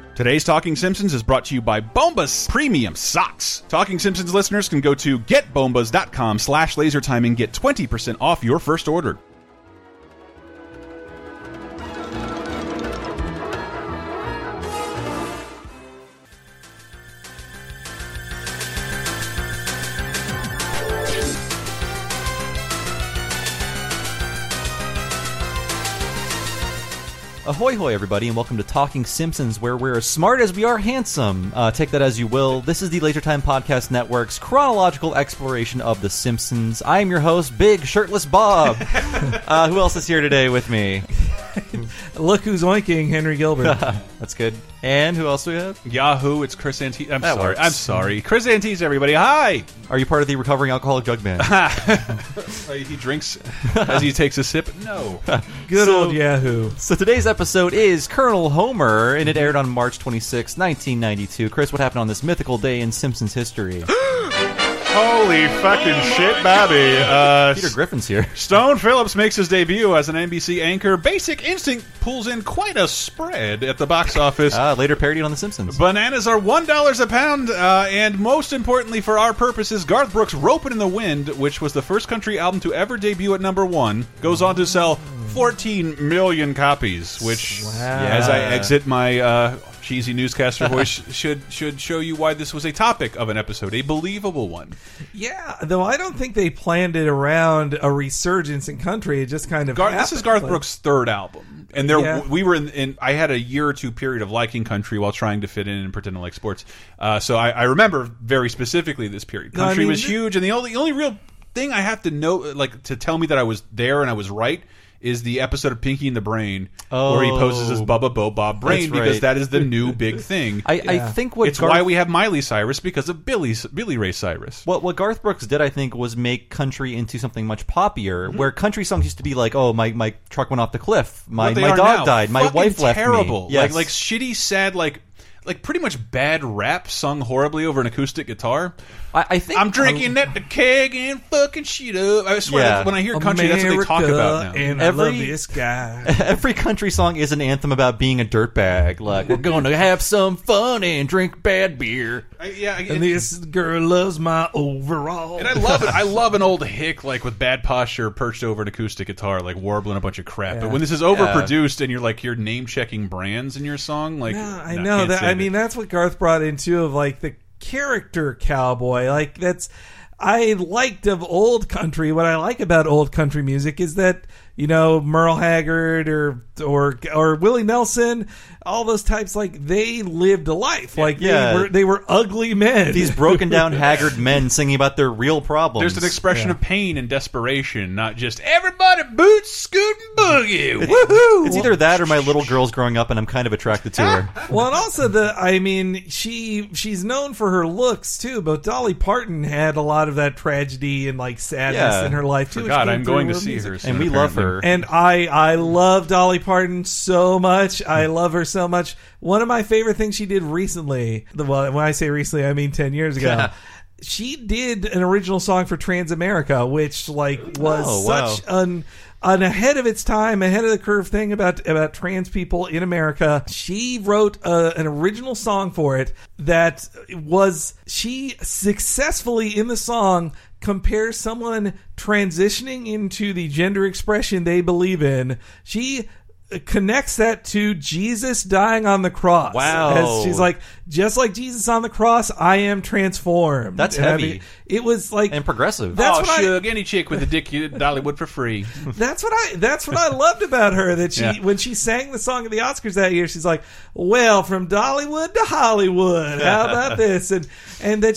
Today's Talking Simpsons is brought to you by Bombas Premium Socks. Talking Simpsons listeners can go to getbombas.com/lasertime and get 20% off your first order. Ahoy hoy everybody, and welcome to Talking Simpsons, where we're as smart as we are handsome. Take that as you will. This is the Laser Time Podcast Network's chronological exploration of The Simpsons. I am your host, Big Shirtless Bob. Who else is here today with me? Look who's oinking, Henry Gilbert. That's good. And who else do we have? Yahoo! It's Chris Antiste. That works. I'm sorry. Chris Antiste, everybody. Hi! Are you part of the recovering alcoholic jug band? He drinks as he takes a sip? No. Good old Yahoo! So today's episode is Colonel Homer, and it aired on March 26, 1992. Chris, what happened on this mythical day in Simpsons history? Holy fucking shit, Bobby. Peter Griffin's here. Stone Phillips makes his debut as an NBC anchor. Basic Instinct pulls in quite a spread at the box office. Later parodied on The Simpsons. Bananas are $1 a pound, and most importantly for our purposes, Garth Brooks' Ropin' in the Wind, which was the first country album to ever debut at #1, goes on to sell 14 million copies, which, as I exit my cheesy newscaster voice, should show you why this was a topic of an episode, a believable one. Yeah, though I don't think they planned it around a resurgence in country. It just kind of happened. This is Garth Brooks' third album, and we were in. I had a year or two period of liking country while trying to fit in and pretend to like sports. So I remember very specifically this period. Country was huge, and the only real thing I have to know, like to tell me that I was there and I was right, is the episode of Pinky and the Brain where he poses as Bubba Bo Bob Brain, because that is the new big thing. I think it's why we have Miley Cyrus, because of Billy Ray Cyrus. What Garth Brooks did, I think, was make country into something much poppier, where country songs used to be like, oh, my truck went off the cliff, my dog died, my wife left me. Terrible. Yes. Like shitty, sad, like pretty much bad rap sung horribly over an acoustic guitar. I think I'm drinking at the keg and fucking shit up. I swear, when I hear country, that's what they talk about now. And I love this guy. Every country song is an anthem about being a dirtbag. Like, we're going to have some fun and drink bad beer. And this girl loves my overall. And I love it. I love an old hick like with bad posture perched over an acoustic guitar, like warbling a bunch of crap. Yeah. But when this is overproduced and you're name checking brands in your song, like I know that. I mean, that's what Garth brought into of like the character cowboy. Like I liked of old country. What I like about old country music is that, you know, Merle Haggard or Willie Nelson, all those types, like they lived a life. Like they were ugly men. These broken down haggard men singing about their real problems. There's an expression of pain and desperation, not just everybody boots, scooting boogie. Woohoo! It's either that or my little girl's growing up and I'm kind of attracted to her. Well, and also she's known for her looks too, but Dolly Parton had a lot of that tragedy and like sadness in her life too. God, I'm going to see her soon, and we love her. And I love Dolly Parton so much. I love her so much. One of my favorite things she did recently, well, when I say recently, I mean 10 years ago. She did an original song for Transamerica, which was such an ahead of its time, ahead of the curve thing about trans people in America. She wrote an original song for it that was, she successfully in the song compares someone transitioning into the gender expression they believe in. She connects that to Jesus dying on the cross. Wow. As she's like, just like Jesus on the cross, I am transformed. That's heavy. I mean, it was like, and progressive. That's Shug, any chick with a dick, Dollywood for free. That's what I loved about her. That when she sang the song at the Oscars that year, she's like, well, from Dollywood to Hollywood. How about this? And that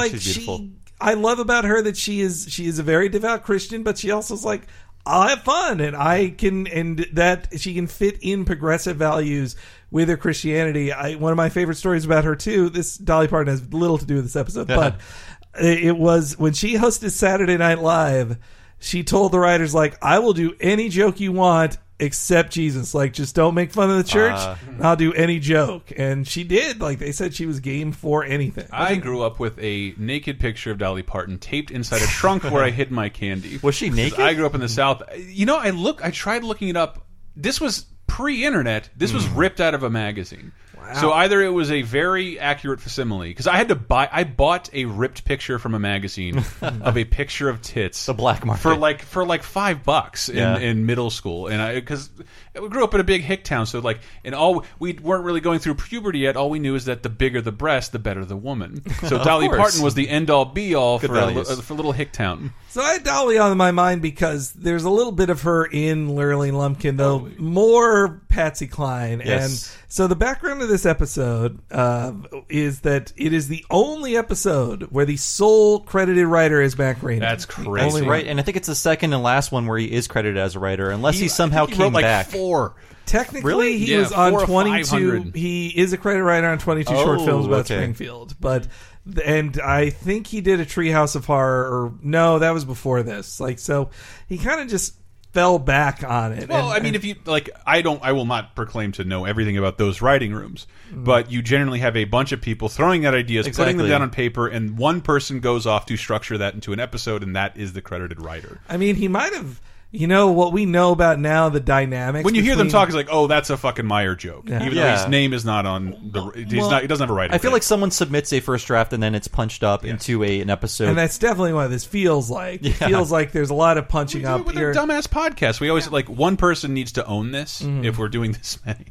I love about her that she is a very devout Christian, but she also is like, I'll have fun, and that she can fit in progressive values with her Christianity. One of my favorite stories about her too. This Dolly Parton has little to do with this episode, but it was when she hosted Saturday Night Live. She told the writers, like, I will do any joke you want except Jesus. Like, just don't make fun of the church. I'll do any joke. And she did. Like, they said she was game for anything. I grew up with a naked picture of Dolly Parton taped inside a trunk where I hid my candy. Was she naked? I grew up in the South. You know, I tried looking it up. This was pre-internet. This was ripped out of a magazine. Wow. So either it was a very accurate facsimile, because I bought a ripped picture from a magazine of a picture of tits, the black market, for like $5 in middle school, and because we grew up in a big hick town, so like, and we weren't really going through puberty yet. All we knew is that the bigger the breast, the better the woman. So Dolly Parton was the end all be all for little hick town. So I had Dolly on my mind because there's a little bit of her in Lurleen Lumpkin, though more Patsy Cline. Yes. And so the background of this episode is that it is the only episode where the sole credited writer is Mac Groening. That's crazy. Only right, and I think it's the second and last one where he is credited as a writer, unless he somehow came wrote back. 4. Technically, he was on 22. He is a credit writer on 22 short films about Springfield, but. And I think he did a Treehouse of Horror, or no, that was before this. Like, so he kind of just fell back on it. Well, I mean, if you like, I will not proclaim to know everything about those writing rooms, but you generally have a bunch of people throwing out ideas, putting them down on paper, and one person goes off to structure that into an episode, and that is the credited writer. I mean, he might have. You know, what we know about now, the dynamics. When you hear them talk, it's like, oh, that's a fucking Meyer joke. Yeah. Even though his name is not on the... he doesn't have a writer. I feel like someone submits a first draft and then it's punched up into an episode. And that's definitely what this feels like. It feels like there's a lot of punching up with here. With our dumbass podcast, we always, like, one person needs to own this if we're doing this many.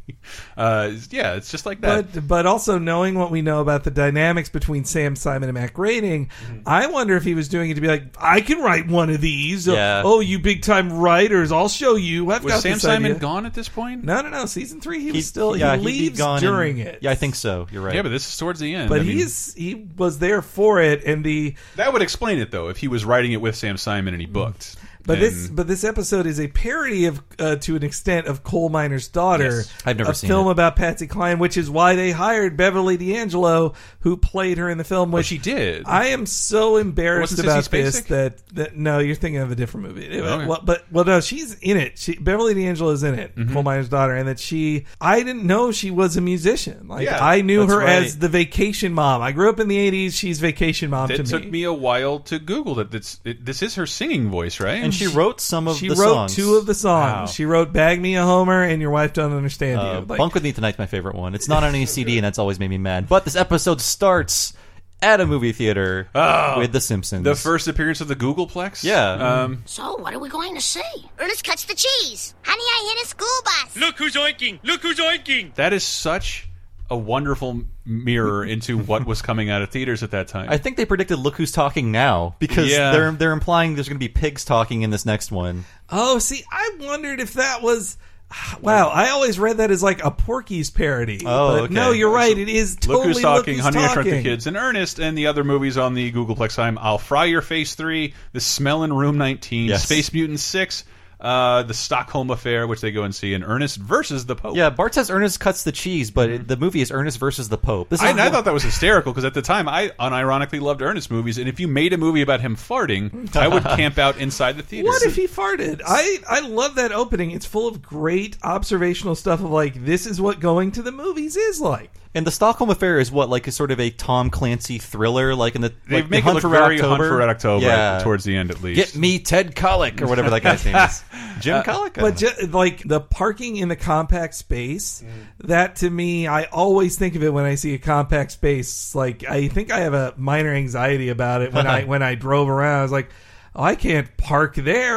It's just like that. But also knowing what we know about the dynamics between Sam Simon and Mac Groening, I wonder if he was doing it to be like, I can write one of these. Yeah. Oh, you big-time writers, I'll show you. Was Sam Simon gone at this point? No. Season 3, he was still... he leaves during it. Yeah, I think so. You're right. Yeah, but this is towards the end. But he was there for it, and that would explain it, though, if he was writing it with Sam Simon and he booked. But this episode is a parody of, to an extent, of Coal Miner's Daughter. Yes. I've never seen it. A film about Patsy Cline, which is why they hired Beverly D'Angelo, who played her in the film. Which she did. I am so embarrassed about this that no, you're thinking of a different movie. Okay. No, she's in it. Beverly D'Angelo is in it, Coal Miner's Daughter, and that I didn't know she was a musician. Like I knew her as the Vacation Mom. I grew up in the 80s. She's Vacation Mom to me. It took me a while to Google that. This is her singing voice, right? And she wrote some of the songs. She wrote 2 of the songs. Wow. She wrote Bag Me a Homer and Your Wife Don't Understand You. Bunk With Me Tonight's my favorite one. It's not on any CD, and that's always made me mad. But this episode starts at a movie theater with The Simpsons. The first appearance of the Googleplex? Yeah. So, what are we going to see? Ernest cuts the cheese. Honey, I hit a school bus. Look who's oinking. Look who's oinking. That is such a wonderful mirror into what was coming out of theaters at that time. I think they predicted Look Who's Talking Now, because they're implying there's going to be pigs talking in this next one. Oh, see, I wondered if that was... Wow, I always read that as like a Porky's parody. Oh, but no, you're right. It is totally Look Who's Talking, Look Who's Honey, I Talking. Shrunk the Kids, and Ernest, and the other movies on the Googleplex time. I'll Fry Your Face 3, The Smell in Room 19, Space Mutants 6, the Stockholm Affair, which they go and see, and Ernest versus the Pope. Yeah, Bart says Ernest cuts the cheese, but the movie is Ernest versus the Pope. I thought that was hysterical, because at the time, I unironically loved Ernest movies, and if you made a movie about him farting, I would camp out inside the theater. What if he farted? I love that opening. It's full of great observational stuff of like, this is what going to the movies is like. And the Stockholm Affair is what, like, a sort of a Tom Clancy thriller, like in the they make it look very Hunt for Red October, towards the end at least. Get me Ted Kollek, or whatever that guy's name is. Jim Kollek? But like the parking in the compact space, that to me, I always think of it when I see a compact space. Like, I think I have a minor anxiety about it when I drove around. I was like, oh, I can't park there.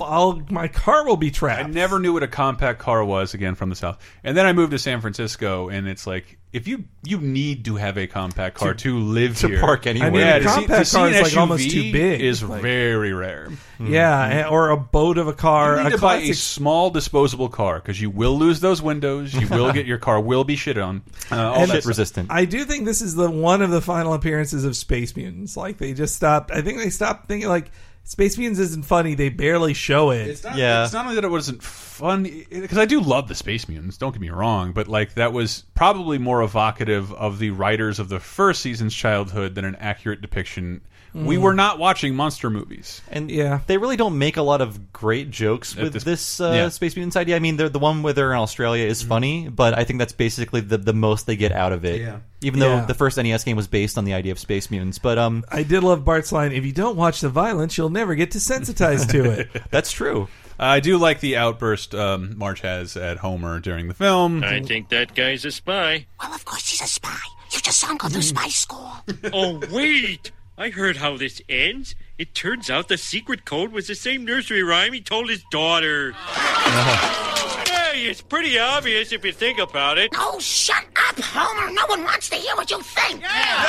My car will be trapped. I never knew what a compact car was, again, from the South. And then I moved to San Francisco, and it's like, if you need to have a compact car to live here. To park anywhere. I mean, a compact car is like almost too big. Is very rare. Yeah, or a boat of a car. You need to buy a small disposable car, because you will lose those windows. You will get your car will be shit on. All shit resistant. I do think this is one of the final appearances of Space Mutants. Like, they just stopped. I think they stopped thinking like, Space Mutants isn't funny. They barely show it. It's not only that it wasn't funny, because I do love the Space Mutants, don't get me wrong, but like, that was probably more evocative of the writers of the first season's childhood than an accurate depiction. We were not watching monster movies. And they really don't make a lot of great jokes with this Space Mutants idea. I mean, the one where they're in Australia is funny, but I think that's basically the most they get out of it. Yeah. Even though the first NES game was based on the idea of Space Mutants. But I did love Bart's line, if you don't watch the violence, you'll never get desensitized to it. That's true. I do like the outburst Marge has at Homer during the film. I think that guy's a spy. Well, of course he's a spy. You just saw him go through spy school. Oh, wait! I heard how this ends. It turns out the secret code was the same nursery rhyme he told his daughter. Hey, it's pretty obvious if you think about it. Oh, shut up, Homer. No one wants to hear what you think.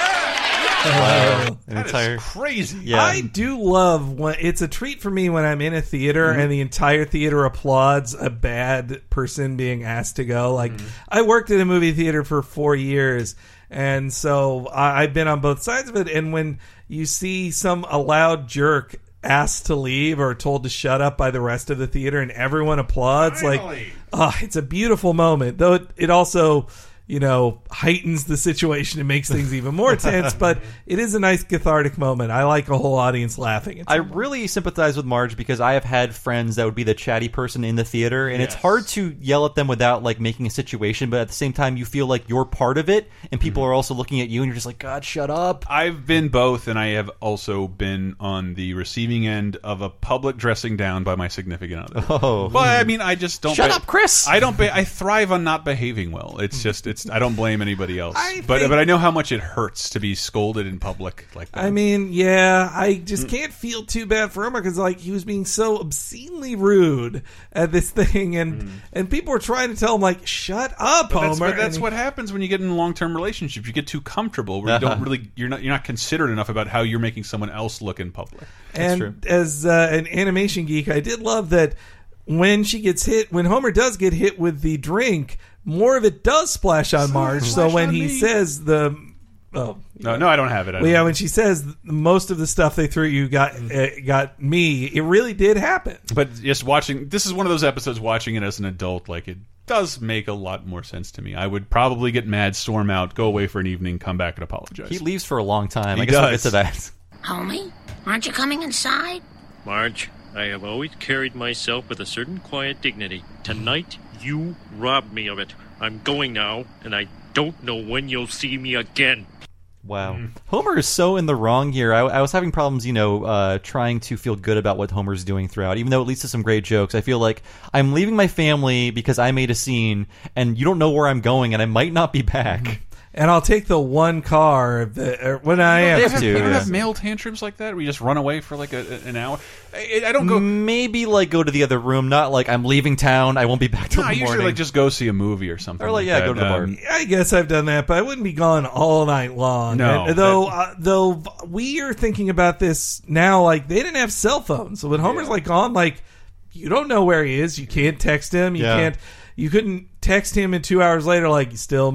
That is crazy. Yeah. I do love when it's a treat for me when I'm in a theater and the entire theater applauds a bad person being asked to go. Like, I worked in a movie theater for 4 years, and so I've been on both sides of it. And when you see a loud jerk asked to leave or told to shut up by the rest of the theater and everyone applauds, Finally. It's a beautiful moment. Though it also, heightens the situation and makes things even more tense, but it is a nice cathartic moment. I like a whole audience laughing. I really sympathize with Marge because I have had friends that would be the chatty person in the theater, and it's hard to yell at them without making a situation, but at the same time you feel like you're part of it, and people are also looking at you, and you're just like, God, shut up. I've been both, and I have also been on the receiving end of a public dressing down by my significant other. Oh. But I mean, I just don't... Shut up, Chris! I thrive on not behaving well. I don't blame anybody else. But I know how much it hurts to be scolded in public like that. I mean, yeah, I just can't feel too bad for Homer because he was being so obscenely rude at this thing, and people were trying to tell him shut up, Homer. That's what happens when you get in long-term relationships. You get too comfortable where you're not considerate enough about how you're making someone else look in public. That's true. As an animation geek, I did love that when Homer does get hit with the drink, more of it does splash on Marge. So when he says no, I don't have it. When she says most of the stuff they threw at you got me, it really did happen. But just watching, this is one of those episodes. Watching it as an adult, it does make a lot more sense to me. I would probably get mad, storm out, go away for an evening, come back and apologize. He leaves for a long time. I guess we'll get to that. Homie, aren't you coming inside? Marge, I have always carried myself with a certain quiet dignity. Tonight, you robbed me of it. I'm going now, and I don't know when you'll see me again. Wow. Homer is so in the wrong here. I was having problems, trying to feel good about what Homer's doing throughout, even though it leads to some great jokes. I feel like I'm leaving my family because I made a scene, and you don't know where I'm going, and I might not be back. And I'll take the one car when I have to. You don't have male tantrums like that where you just run away for an hour? I don't go... Maybe go to the other room, not I'm leaving town, I won't be back till the morning. I usually just go see a movie or something. Or go to the bar. I guess I've done that, but I wouldn't be gone all night long. No. Though we are thinking about this now, they didn't have cell phones. So when Homer's gone, you don't know where he is. You can't text him. You couldn't text him and 2 hours later, still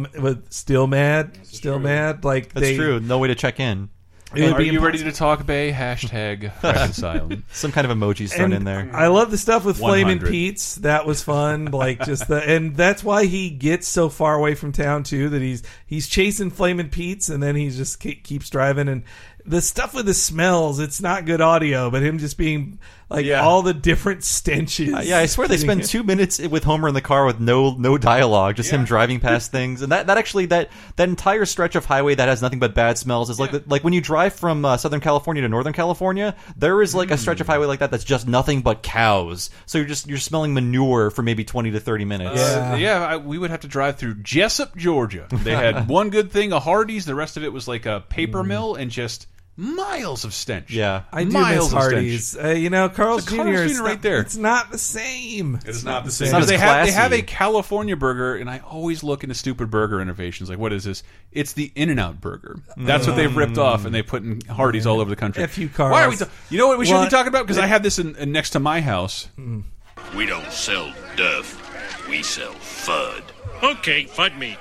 mad. That's true. No way to check in. Are you ready to talk, Bay? #reconcile. Some kind of emojis thrown in there. I love the stuff with Flamin' Pete's. That was fun. And that's why he gets so far away from town too. That he's chasing Flamin' Pete's, and then he just keeps driving. And the stuff with the smells, it's not good audio, but him just being all the different stenches. I swear they spend 2 minutes with Homer in the car with no dialogue, just him driving past things. And that entire stretch of highway that has nothing but bad smells is like when you drive from Southern California to Northern California, there is a stretch of highway like that that's just nothing but cows. So you're smelling manure for maybe 20 to 30 minutes. We would have to drive through Jessup, Georgia. They had one good thing, a Hardee's. The rest of it was a paper mill and just miles of stench. Yeah, I do miss Hardee's. Carl's Jr. is right there. It's not the same. It's not the same. It's not they classy. have a California burger, and I always look into stupid burger innovations. What is this? It's the In-N-Out burger. That's what they've ripped off, and they put in Hardee's all over the country. F you, Carl. Why are we? You know what we should be talking about? Because I have this next to my house. We don't sell Duff. We sell Fud. Okay, Fud me.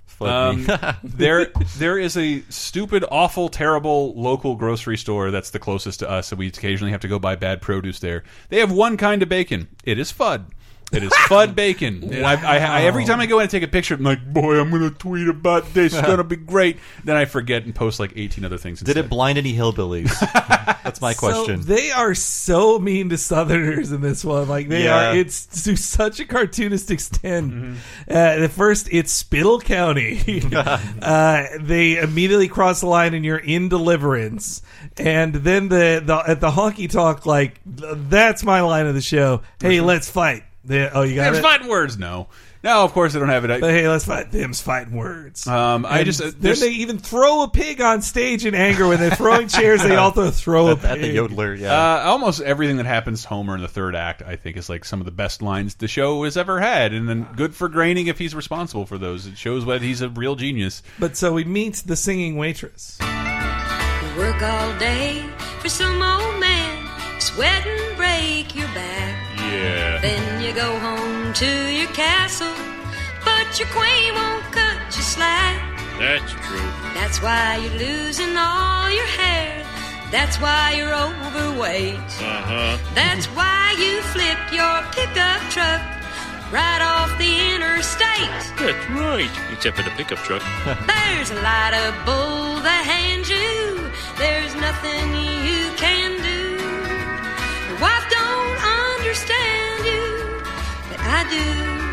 There is a stupid, awful, terrible local grocery store that's the closest to us, and we occasionally have to go buy bad produce there. They have one kind of bacon. It is Fud. It is Fudd Bacon. And I every time I go in and take a picture, I'm like, boy, I'm going to tweet about this. It's going to be great. Then I forget and post like 18 other things instead. Did it blind any hillbillies? That's my question. So they are so mean to Southerners in this one. Like they are. It's to such a cartoonist extent. At first, it's Spittle County. They immediately cross the line, and you're in Deliverance. And then at the honky talk, like that's my line of the show. Hey, let's fight. You got There's it? fighting words. No, of course they don't have it. But hey, let's fight. Them's fighting words. Then they even throw a pig on stage in anger when they're throwing chairs. They also throw a pig. At the yodeler, almost everything that happens to Homer in the third act, I think, is like some of the best lines the show has ever had. And then good for Groening if he's responsible for those. It shows whether he's a real genius. But so we meet the singing waitress. Work all day for some old man, sweat and break your back. Yeah. Then you go home to your castle, but your queen won't cut you slack. That's true. That's why you're losing all your hair. That's why you're overweight. That's why you flipped your pickup truck right off the interstate. That's right. Except for the pickup truck. There's a lot of bull behind you. There's nothing you can do. Your wife don't understand you, but I do.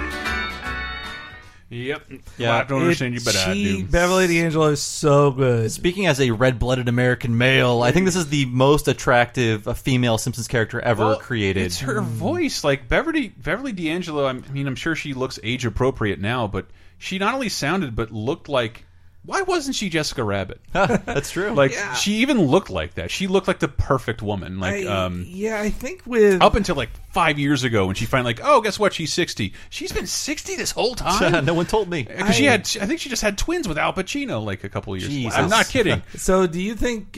Yep. Yeah. I don't understand you, but I do. Beverly D'Angelo is so good. Speaking as a red-blooded American male, I think this is the most attractive female Simpsons character ever created. It's her voice. Like Beverly D'Angelo, I mean, I'm sure she looks age-appropriate now, but she not only sounded but looked like... Why wasn't she Jessica Rabbit? That's true. Like she even looked like that. She looked like the perfect woman. Like I think with up until like 5 years ago when she finally like, oh, guess what? She's 60. She's been 60 this whole time. No one told me. Because I think she just had twins with Al Pacino like a couple of years. Jesus. I'm not kidding. So do you think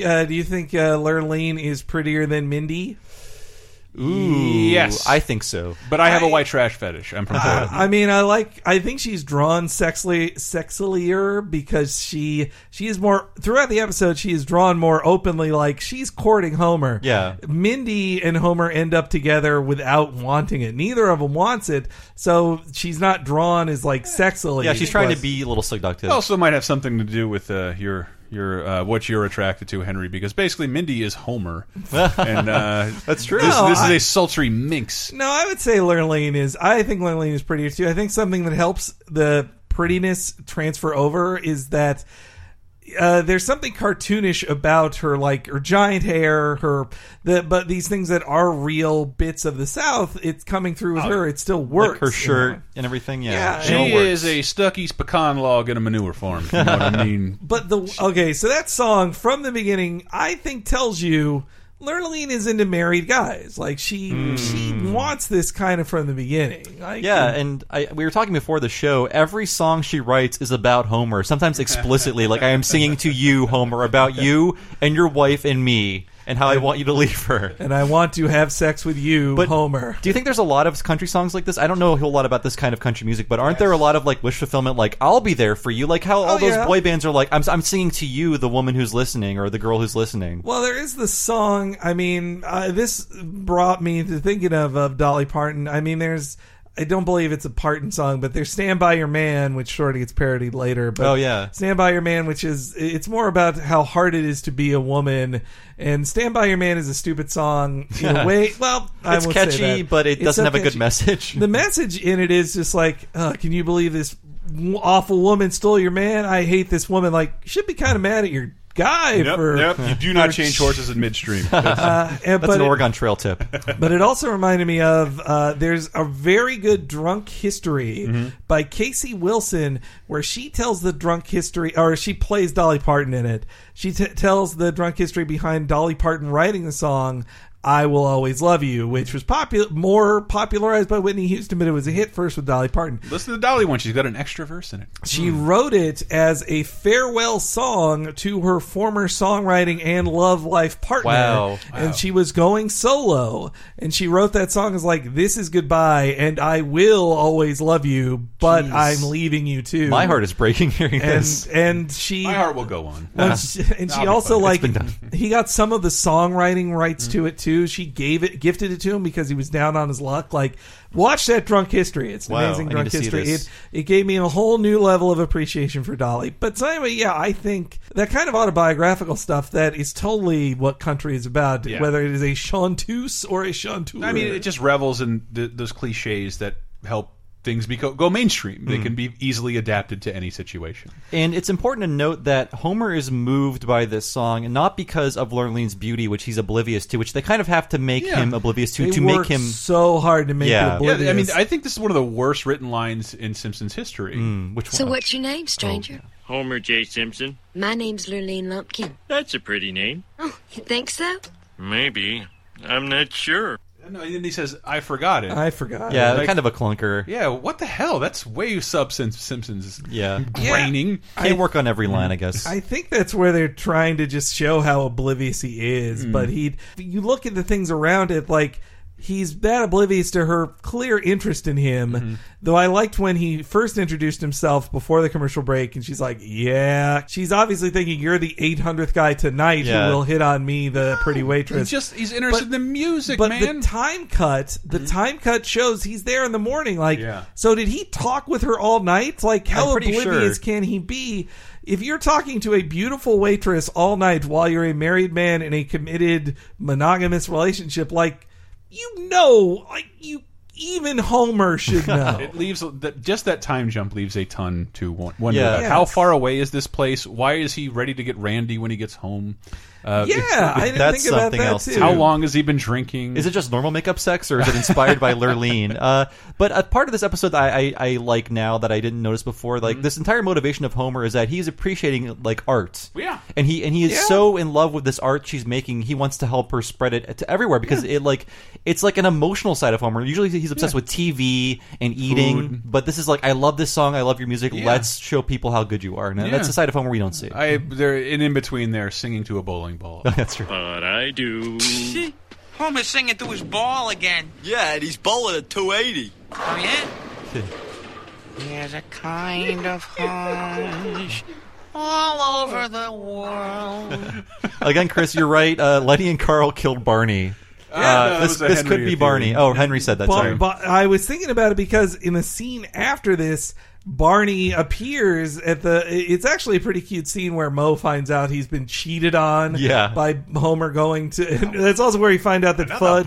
Lurleen is prettier than Mindy? Ooh, yes, I think so. But I have a white trash fetish. I'm from Florida. I mean, I think she's drawn sexilier because she is more throughout the episode. She is drawn more openly, like she's courting Homer. Yeah, Mindy and Homer end up together without wanting it. Neither of them wants it, so she's not drawn as like sexily. Yeah, she's trying to be a little seductive. It also might have something to do with your what you're attracted to, Henry, because basically Mindy is Homer, and that's true. This is a sultry minx. No, I would say Lurleen is. I think Lurleen is prettier too. I think something that helps the prettiness transfer over is that there's something cartoonish about her, like her giant hair, but these things that are real bits of the South, it's coming through with her. It still works. Like her shirt and everything. Yeah, she is a Stuckey's pecan log in a manure farm. You know what I mean? But so that song from the beginning, I think, tells you Lurleen is into married guys. Like she wants this kind of from the beginning. Like, and we were talking before the show. Every song she writes is about Homer. Sometimes explicitly, like I am singing to you, Homer, about you and your wife and me, and how I want you to leave her, and I want to have sex with you, Homer. Do you think there's a lot of country songs like this? I don't know a whole lot about this kind of country music, but aren't there a lot of like wish fulfillment, like I'll be there for you, like how all those boy bands are like I'm singing to you, the woman who's listening or the girl who's listening. Well, there is the song. I mean, this brought me to thinking of Dolly Parton. I mean, I don't believe it's a Parton song, but there's Stand By Your Man, which sort of gets parodied later. But Stand By Your Man, it's more about how hard it is to be a woman. And Stand By Your Man is a stupid song in a way. Well, it's catchy, but it doesn't have a good message. The message in it is just like, can you believe this awful woman stole your man? I hate this woman. Like, you should be kind of mad at your guy. You do not change horses in midstream. That's an Oregon Trail tip. But it also reminded me of there's a very good drunk history by Casey Wilson where she tells the drunk history, or she plays Dolly Parton in it. She tells the drunk history behind Dolly Parton writing the song I Will Always Love You, which was more popularized by Whitney Houston, but it was a hit first with Dolly Parton. Listen to the Dolly one. She's got an extra verse in it. She wrote it as a farewell song to her former songwriting and love life partner. Wow. And she was going solo. And she wrote that song as like, this is goodbye, and I will always love you, but I'm leaving you too. My heart is breaking hearing this. And she... My heart will go on. And she also, like, he got some of the songwriting rights to it too. tattoo. She gifted it to him because he was down on his luck. Like, watch that Drunk History. It's an amazing Drunk History. It gave me a whole new level of appreciation for Dolly. But so anyway, yeah, I think that kind of autobiographical stuff, that is totally what country is about, whether it is a chanteuse or a chanteur. I mean, it just revels in those cliches that help things go mainstream. They can be easily adapted to any situation. And it's important to note that Homer is moved by this song, and not because of Lurlene's beauty, which he's oblivious to, which they kind of have to make him oblivious to, they make him so hard to make him oblivious. Yeah, I mean, I think this is one of the worst written lines in Simpsons history. Which one? So what's your name, stranger? Homer J. Simpson. My name's Lurleen Lumpkin. That's a pretty name. Oh, you think so? Maybe. I'm not sure. No, and then he says, I forgot it. I forgot Yeah, it. kind of a clunker. Yeah, what the hell? That's way Simpsons. Yeah. Graining. Can't work on every line, I guess. I think that's where they're trying to just show how oblivious he is. But you look at the things around it, like, he's that oblivious to her clear interest in him. Though I liked when he first introduced himself before the commercial break, and she's like, yeah. She's obviously thinking, you're the 800th guy tonight who will hit on me, the pretty waitress. He's interested in the music, but man. the time cut shows he's there in the morning. Like, so did he talk with her all night? Like, how oblivious can he be? If you're talking to a beautiful waitress all night while you're a married man in a committed monogamous relationship, like, even Homer should know. It leaves just that time jump leaves a ton to wonder about. How far away is this place? Why is he ready to get randy when he gets home? I didn't think about that else too. How long has he been drinking? Is it just normal makeup sex, or is it inspired by Lurleen? But a part of this episode that I like now that I didn't notice before, like this entire motivation of Homer is that he's appreciating like art. Yeah, and he is so in love with this art she's making. He wants to help her spread it to everywhere because it's like an emotional side of Homer. Usually he's obsessed with TV and eating, but this is like, I love this song, I love your music. Let's show people how good you are. And that's a side of Homer we don't see. They're in between there singing to a bowling ball. That's true. But I do. Homer's singing to his ball again. Yeah, and he's bowling at 280. Oh, yeah? There's a kind of hunch all over the world. Again, Chris, you're right. Lenny and Carl killed Barney. This could be Barney. Oh, Henry said that. Sorry. I was thinking about it because in the scene after this, Barney appears at it's actually a pretty cute scene where Moe finds out he's been cheated on by Homer going to, that's also where you find out that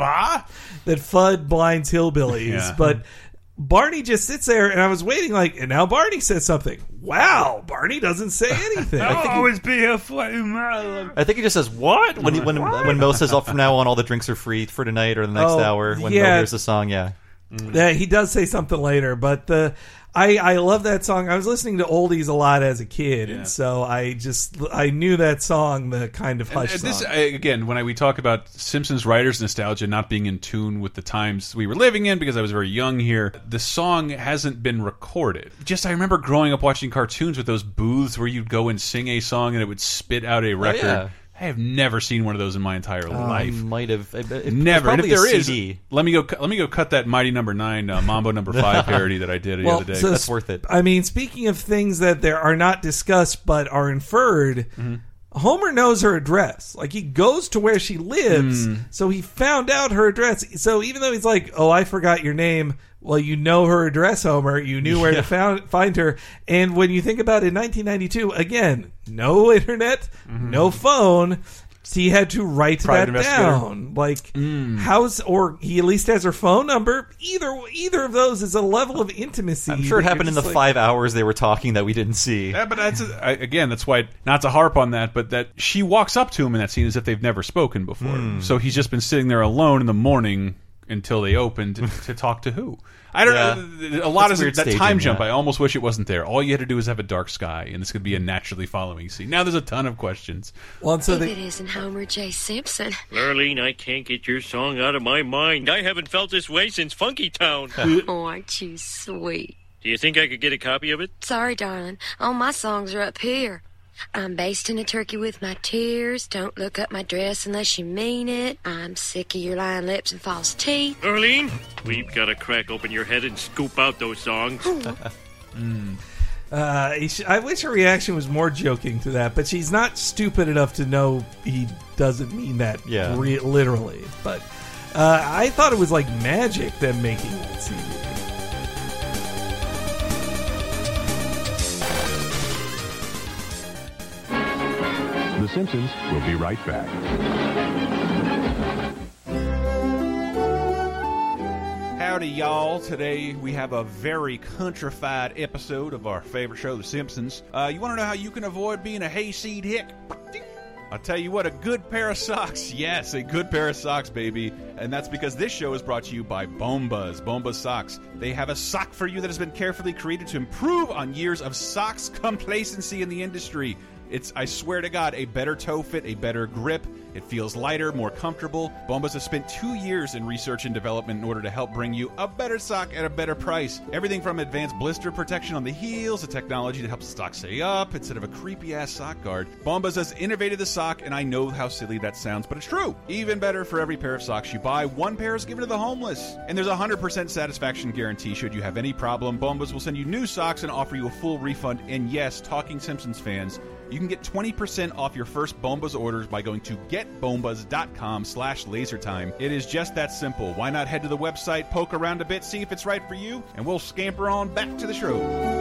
Fudd blinds hillbillies. But Barney just sits there, and I was waiting like, and now Barney says something. Wow, Barney doesn't say anything. I'll always be a fly. I think he just says, what? When Moe says, oh, from now on all the drinks are free for tonight or the next hour, when Moe hears the song, Yeah, he does say something later, but I love that song. I was listening to oldies a lot as a kid, and so I knew that song, the kind of Hush song. Again, when we talk about Simpsons writers' nostalgia not being in tune with the times we were living in, because I was very young here, the song hasn't been recorded. I remember growing up watching cartoons with those booths where you'd go and sing a song and it would spit out a record. Oh, yeah. I have never seen one of those in my entire life. Might have never. And if there is, let me go cut that Mighty Number 9 Mambo Number 5 parody that I did the other day. So that's worth it. I mean, speaking of things that there are not discussed but are inferred, Homer knows her address. Like, he goes to where she lives, so he found out her address. So even though he's like, "Oh, I forgot your name," well, you know her address, Homer. You knew where to find her. And when you think about it, in 1992, again, no internet, no phone. So he had to write that down. Like, or he at least has her phone number. Either of those is a level of intimacy. I'm sure it happened in the 5 hours they were talking that we didn't see. Yeah, but that's why, not to harp on that, but that she walks up to him in that scene as if they've never spoken before. So he's just been sitting there alone in the morning until they opened to talk to who? I don't know. A lot of that time jump. I almost wish it wasn't there. All you had to do is have a dark sky, and this could be a naturally following scene. Now there's a ton of questions. Well, so if it isn't Homer J. Simpson. Lurleen, I can't get your song out of my mind. I haven't felt this way since Funky Town. Oh, aren't you sweet? Do you think I could get a copy of it? Sorry, darling. All my songs are up here. I'm basting a turkey with my tears. Don't look up my dress unless you mean it. I'm sick of your lying lips and false teeth. Lurleen, we've got to crack open your head and scoop out those songs. I wish her reaction was more joking to that, but she's not stupid enough to know he doesn't mean that literally. But I thought it was like magic, them making that CD. The Simpsons will be right back. Howdy, y'all. Today we have a very countrified episode of our favorite show, The Simpsons. You want to know how you can avoid being a hayseed hick? I'll tell you what, a good pair of socks. Yes, a good pair of socks, baby. And that's because this show is brought to you by Bombas. Bombas socks. They have a sock for you that has been carefully created to improve on years of socks complacency in the industry. It's, I swear to God, a better toe fit, a better grip. It feels lighter, more comfortable. Bombas has spent 2 years in research and development in order to help bring you a better sock at a better price. Everything from advanced blister protection on the heels to technology that helps the sock stay up instead of a creepy-ass sock guard. Bombas has innovated the sock, and I know how silly that sounds, but it's true. Even better, for every pair of socks you buy, one pair is given to the homeless. And there's a 100% satisfaction guarantee should you have any problem. Bombas will send you new socks and offer you a full refund. And yes, Talking Simpsons fans, you can get 20% off your first Bombas orders by going to getbombas.com/lasertime. It is just that simple. Why not head to the website, poke around a bit, see if it's right for you, and we'll scamper on back to the show.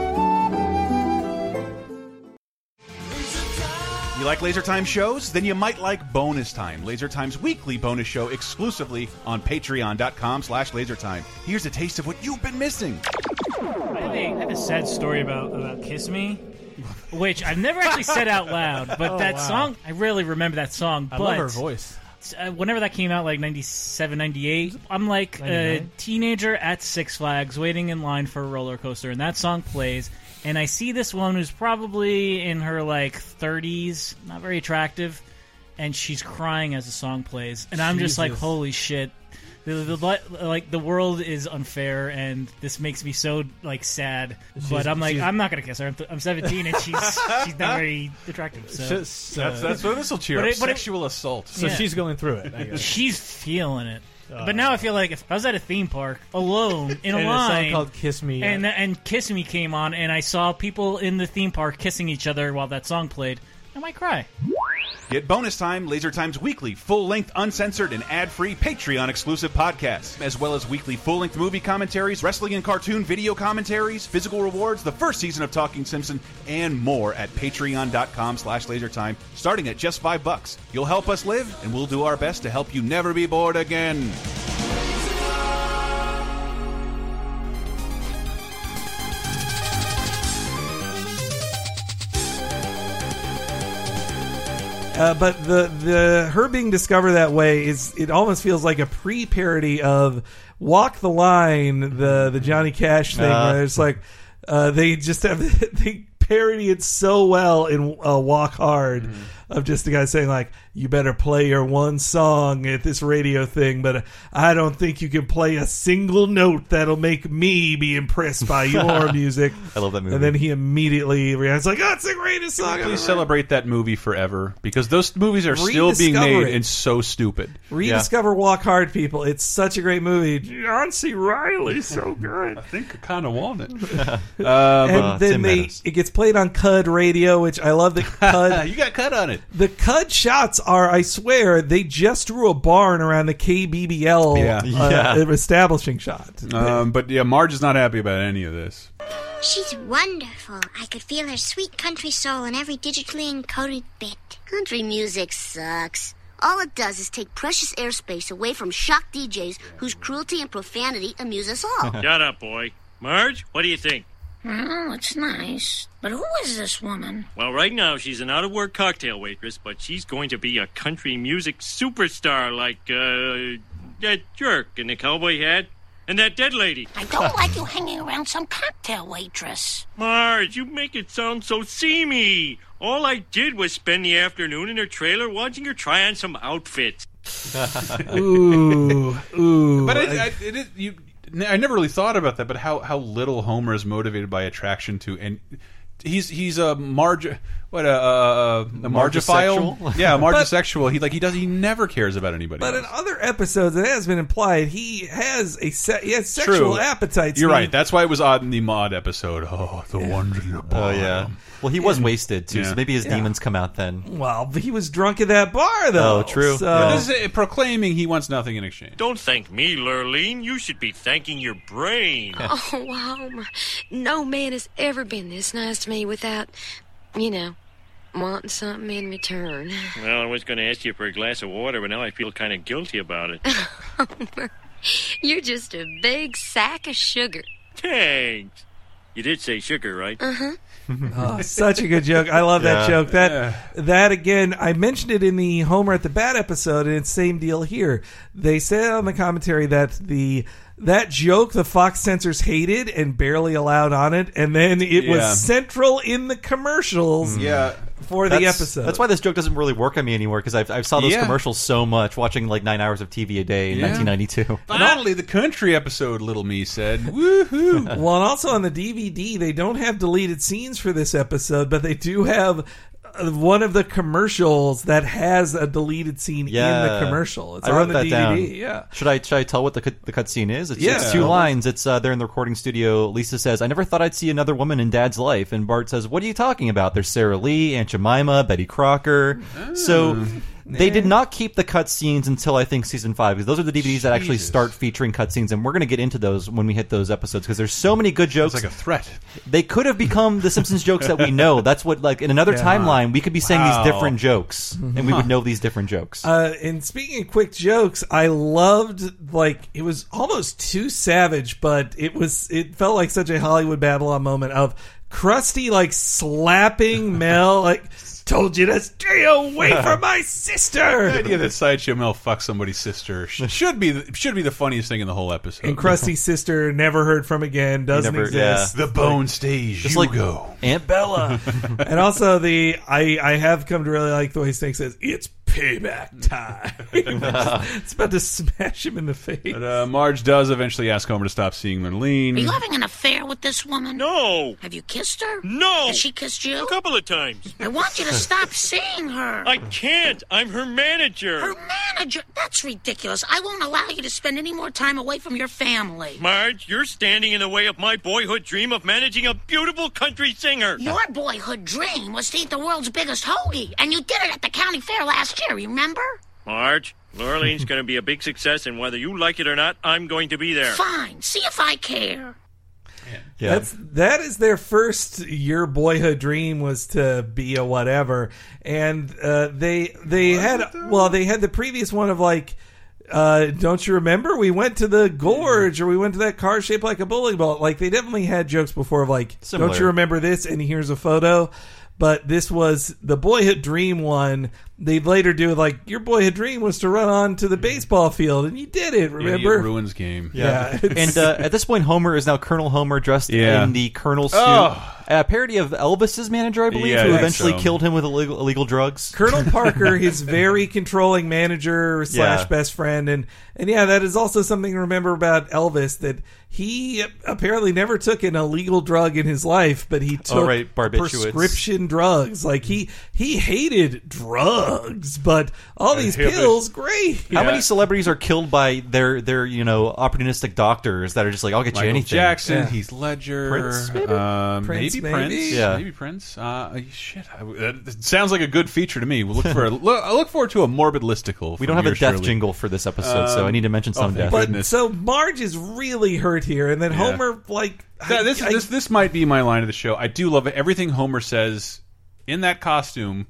You like Laser Time shows? Then you might like Bonus Time, Laser Time's weekly bonus show exclusively on patreon.com/lasertime. Here's a taste of what you've been missing. I have a sad story about Kiss Me, which I've never actually said out loud, but song, I rarely remember that song. I love her voice. Whenever that came out, like 97, 98, I'm like 99? A teenager at Six Flags waiting in line for a roller coaster, and that song plays, and I see this one who's probably in her like 30s, not very attractive, and she's crying as the song plays, and I'm just like, holy shit. The world is unfair, and this makes me so like sad. But I'm like, I'm not gonna kiss her. I'm 17, and she's not very attractive. So that's what this will cheer up. Sexual assault. So she's going through it. I guess. She's feeling it. But now I feel like if I was at a theme park alone in a and line, a song called "Kiss Me," and "Kiss Me" came on, and I saw people in the theme park kissing each other while that song played, I might cry. Get Bonus Time, Laser Time's weekly, full-length, uncensored, and ad-free Patreon-exclusive podcasts, as well as weekly full-length movie commentaries, wrestling and cartoon video commentaries, physical rewards, the first season of Talking Simpson, and more at patreon.com/lasertime, starting at just $5. You'll help us live, and we'll do our best to help you never be bored again. But the her being discovered that way it almost feels like a pre-parody of Walk the Line, the Johnny Cash thing, where it's like they just have they parody it so well in Walk Hard, of just the guy saying like, you better play your one song at this radio thing, but I don't think you can play a single note that'll make me be impressed by your music. I love that movie. And then he immediately reacts like, oh, it's the greatest song ever. Please celebrate that movie forever, because those movies are still being made and so stupid. Rediscover Walk Hard, people. It's such a great movie. John C. Reilly's so good. I think I kind of want it. And then it gets played on CUD radio, which I love. The CUD. You got CUD on it. The CUD shots are, I swear, they just drew a barn around the KBBL establishing shot. But yeah, Marge is not happy about any of this. She's wonderful. I could feel her sweet country soul in every digitally encoded bit. Country music sucks. All it does is take precious airspace away from shock DJs whose cruelty and profanity amuse us all. Shut up, boy. Marge, what do you think? Well, it's nice. But who is this woman? Well, right now she's an out-of-work cocktail waitress, but she's going to be a country music superstar like, that jerk in the cowboy hat and that dead lady. I don't like you hanging around some cocktail waitress. Marge, you make it sound so seamy. All I did was spend the afternoon in her trailer watching her try on some outfits. Ooh. But I never really thought about that, but how little Homer is motivated by attraction to, and he's a Marge. what a Margophile? Yeah, a Margisexual. He never cares about anybody. But else. in other episodes, it has been implied he has sexual appetites. You're right. That's why it was odd in the Mod episode. Oh, the wonder in the bar. Oh yeah. Well, he was wasted too, so maybe his demons come out then. Well, he was drunk at that bar, though. Oh, true. So. This is proclaiming he wants nothing in exchange. Don't thank me, Lurleen. You should be thanking your brain. Oh, Homer. No man has ever been this nice to me without, wanting something in return. Well, I was going to ask you for a glass of water, but now I feel kind of guilty about it. Homer, you're just a big sack of sugar. Thanks. You did say sugar, right? Uh-huh. Oh, such a good joke. I love that joke. That again, I mentioned it in the Homer at the Bat episode, and it's same deal here. They said on the commentary that that joke the Fox censors hated and barely allowed on it, and then it was central in the commercials. For the episode. That's why this joke doesn't really work on me anymore, because I saw those commercials so much, watching like 9 hours of TV a day in 1992. Finally, the country episode, little me said. Woohoo! Well, and also on the DVD, they don't have deleted scenes for this episode, but they do have one of the commercials that has a deleted scene in the commercial. It's on the DVD. Down. Yeah. Should I tell what the cut scene is? It's 2 lines. It's they're in the recording studio. Lisa says, "I never thought I'd see another woman in Dad's life." And Bart says, "What are you talking about? There's Sarah Lee, Aunt Jemima, Betty Crocker." So they did not keep the cut scenes until I think season 5, because those are the DVDs that actually start featuring cut scenes, and we're going to get into those when we hit those episodes, because there's so many good jokes. It's like a threat. They could have become the Simpsons jokes that we know. That's what, like, in another timeline, we could be saying these different jokes, and we would know these different jokes. And speaking of quick jokes, I loved, like, it was almost too savage, but it felt like such a Hollywood Babylon moment of Krusty, like, slapping Mel, like, told you to stay away from my sister. The idea that Sideshow Mel fucks somebody's sister should be the funniest thing in the whole episode. And Krusty's sister, never heard from again, doesn't exist. The Bone stage, just like Aunt Bella. And also I have come to really like the way Snake says, "It's payback time." It's about to smash him in the face. But Marge does eventually ask Homer to stop seeing Lurleen. Are you having an affair with this woman? No. Have you kissed her? No. Has she kissed you? A couple of times. I want you to stop seeing her. I can't. I'm her manager. Her manager? That's ridiculous. I won't allow you to spend any more time away from your family. Marge, you're standing in the way of my boyhood dream of managing a beautiful country singer. Your boyhood dream was to eat the world's biggest hoagie, and you did it at the county fair last year, remember? Marge, Lurleen's going to be a big success, and whether you like it or not, I'm going to be there. Fine. See if I care. Yeah. That is their first your boyhood dream was to be a whatever, and they had the previous one of like, don't you remember we went to the gorge or we went to that car shaped like a bowling ball? Like they definitely had jokes before of like, similar. Don't you remember this? And here's a photo. But this was the boyhood dream one. They'd later do like, your boyhood dream was to run on to the baseball field, and you did it, remember? Idiot ruins game. Yeah. And at this point, Homer is now Colonel Homer dressed in the Colonel suit. A parody of Elvis's manager, I believe, who eventually killed him with illegal drugs. Colonel Parker, his very controlling manager / best friend. And yeah, that is also something to remember about Elvis, that he apparently never took an illegal drug in his life, but he took prescription drugs. Like he hated drugs, but all these pills, great. How many celebrities are killed by their opportunistic doctors that are just like, I'll get you anything? Jackson, Heath Ledger, Prince, maybe Prince. Yeah, maybe Prince. Shit, it sounds like a good feature to me. We'll look for. I look forward to a morbid listicle. We don't have a death jingle for this episode, so I need to mention some death. But so Marge is really hurt here, and then Homer this might be my line of the show. I do love it. Everything Homer says in that costume.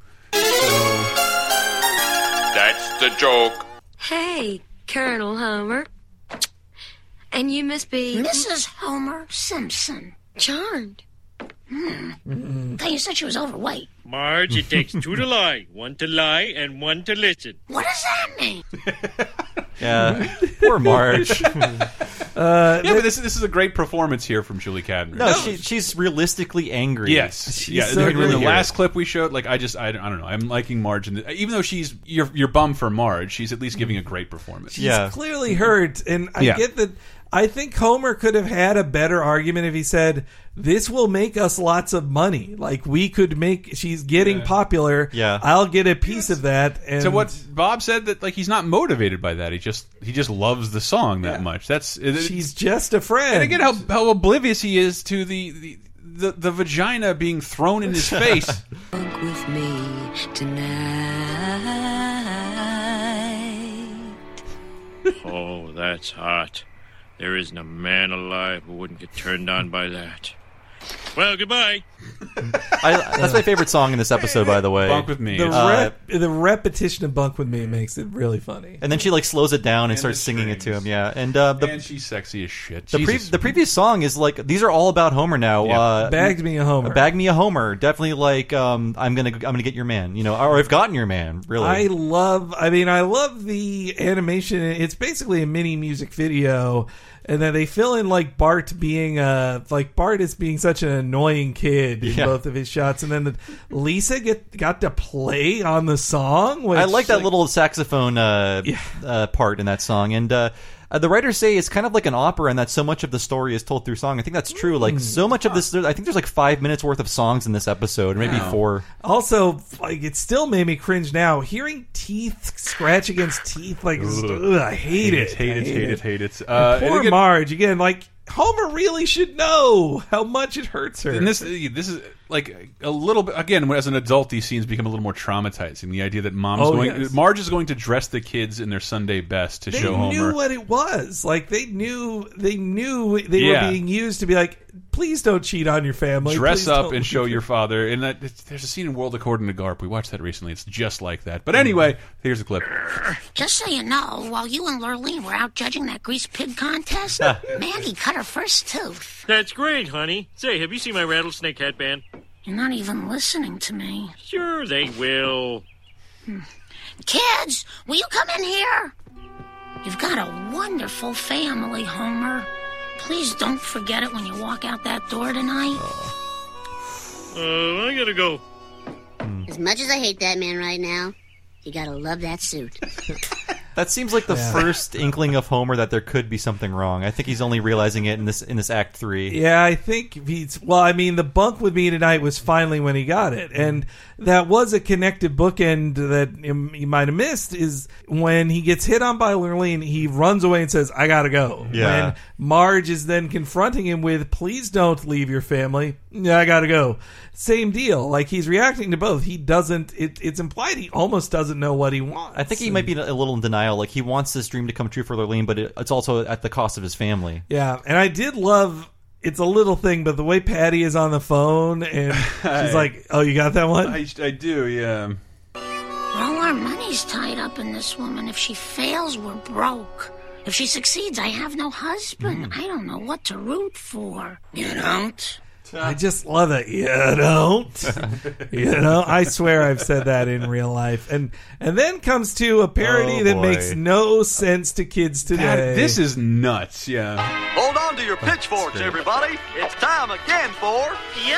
That's the joke. Hey, Colonel Homer. And you must be... Mrs. Homer Simpson. Charmed. Thought you said she was overweight. Marge, it takes 2 to lie. 1 to lie and 1 to listen. What does that mean? Yeah, poor Marge. But this is a great performance here from Julie Cadner. No, she's realistically angry. Yes, she's so in the last clip we showed, like I don't know. I'm liking Marge, even though you're bummed for Marge, she's at least giving a great performance. She's clearly hurt, and I get that. I think Homer could have had a better argument if he said, this will make us lots of money. Like, we could make, she's getting popular. Yeah. I'll get a piece of that. And so what Bob said, that like he's not motivated by that. He just loves the song that much. She's just a friend. And again, how oblivious he is to the vagina being thrown in his face. Funk with me tonight. Oh, that's hot. There isn't a man alive who wouldn't get turned on by that. Well, goodbye. That's my favorite song in this episode, by the way. Bunk with me. The repetition of Bunk with me makes it really funny. And then she like slows it down and starts singing it to him. Yeah, and she's sexy as shit. The previous song is like, these are all about Homer now. Yeah. Bagged me a Homer. Bag me a Homer. Definitely like I'm gonna get your man. You know, or I've gotten your man. Really, I love the animation. It's basically a mini music video. And then they fill in like Bart being Bart is being such an annoying kid in both of his shots, and then Lisa got to play on the song. Which, I like that little saxophone part in that song, and the writers say it's kind of like an opera, and that so much of the story is told through song. I think that's true. Like so much of this, I think there's like 5 minutes worth of songs in this episode, maybe 4. Also, like it still made me cringe now hearing teeth scratch against teeth. Like I hate it. Poor Marge again. Like Homer really should know how much it hurts her. And this is like a little bit, again, as an adult, these scenes become a little more traumatizing. The idea that Marge is going to dress the kids in their Sunday best to show Homer. They knew what it was. Like they knew they were being used to be like, please don't cheat on your family. Dress up and show your father. And there's a scene in World According to Garp. We watched that recently. It's just like that. But anyway, here's a clip. Just so you know, while you and Lurleen were out judging that greased pig contest, Maggie cut her first tooth. That's great, honey. Say, have you seen my rattlesnake headband? You're not even listening to me. Sure, they will. Kids, will you come in here? You've got a wonderful family, Homer. Please don't forget it when you walk out that door tonight. I gotta go. As much as I hate that man right now, you gotta love that suit. That seems like the first inkling of Homer that there could be something wrong. I think he's only realizing it in this Act 3. Yeah, I think the bunk with me tonight was finally when he got it. And that was a connected bookend that you might have missed, is when he gets hit on by Lurleen, he runs away and says, I gotta go. Yeah. When Marge is then confronting him with, please don't leave your family. Yeah, I gotta go. Same deal. Like, he's reacting to both. He doesn't, it's implied he almost doesn't know what he wants. I think he might be a little in denial. Like, he wants this dream to come true for Lurleen, but it's also at the cost of his family. Yeah, and I did love, it's a little thing, but the way Patty is on the phone and she's like, oh, you got that one? I do, yeah. All our money's tied up in this woman. If she fails, we're broke. If she succeeds, I have no husband. I don't know what to root for. You don't? I just love it. You don't. I swear I've said that in real life. And then comes to a parody that makes no sense to kids today. This is nuts, yeah. Hold on to your pitchforks, everybody. It's time again for... Yeah!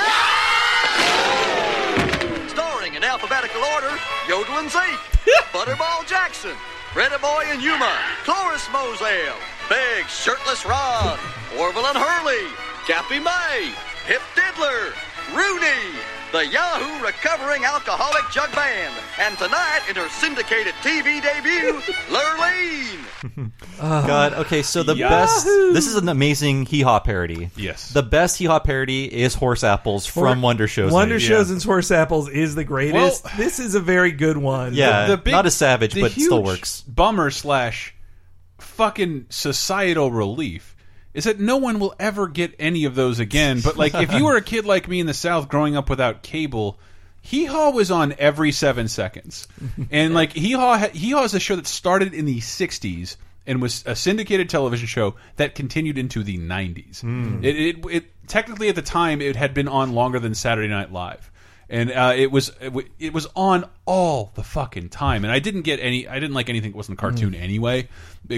Starring in alphabetical order, Yodel and Zeke, Butterball Jackson, Retta Boy and Yuma, Cloris Moselle, Big Shirtless Rod, Orville and Hurley, Cappy May, Hip Diddler, Rooney, the Yahoo Recovering Alcoholic Jug Band, and tonight in her syndicated TV debut, Lurleen. God, okay, so the best... This is an amazing Hee Haw parody. Yes. The best Hee Haw parody is Horse Apples from Wonder Shows. Wonder Show's Horse Apples is the greatest. Well, this is a very good one. Yeah, the big, not as savage, but still works. Bummer / fucking societal relief is that no one will ever get any of those again. But like, if you were a kid like me in the South growing up without cable, Hee Haw was on every 7 seconds. And like, Hee Haw is a show that started in the 60s and was a syndicated television show that continued into the 90s. It technically at the time it had been on longer than Saturday Night Live. And it was on all the fucking time, and I didn't like anything that wasn't a cartoon anyway. But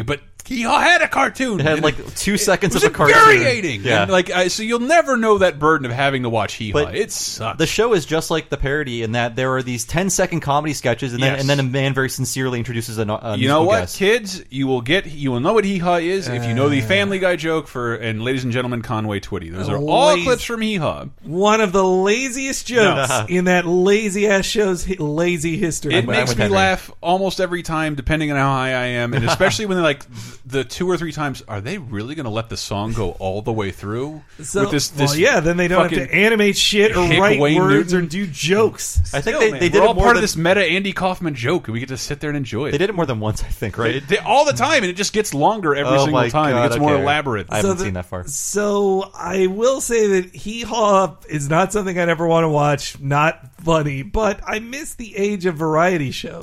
Hee-Haw had a cartoon. It had like 2 seconds of a cartoon. Infuriating. Yeah. And, like, so you'll never know that burden of having to watch Hee-Haw. But it sucks. The show is just like the parody in that there are these 10-second comedy sketches, and then a man very sincerely introduces a you know what, guest. kids? You will know what Hee-Haw is if you know the Family Guy joke and ladies and gentlemen, Conway Twitty. Those are all clips from Hee-Haw. One of the laziest jokes in that lazy-ass show's lazy history. It makes me laugh almost every time, depending on how high I am, and especially when they're like the 2 or 3 times, are they really going to let the song go all the way through? So, with then they don't have to animate shit or write words or do jokes. I think they did all part of this meta Andy Kaufman joke, and we get to sit there and enjoy it. They did it more than once, I think, right? All the time, and it just gets longer every single time. God, it gets more elaborate. I haven't seen that far. So I will say that Hee-Haw is not something I'd ever want to watch. Not funny, but I miss the age of variety shows.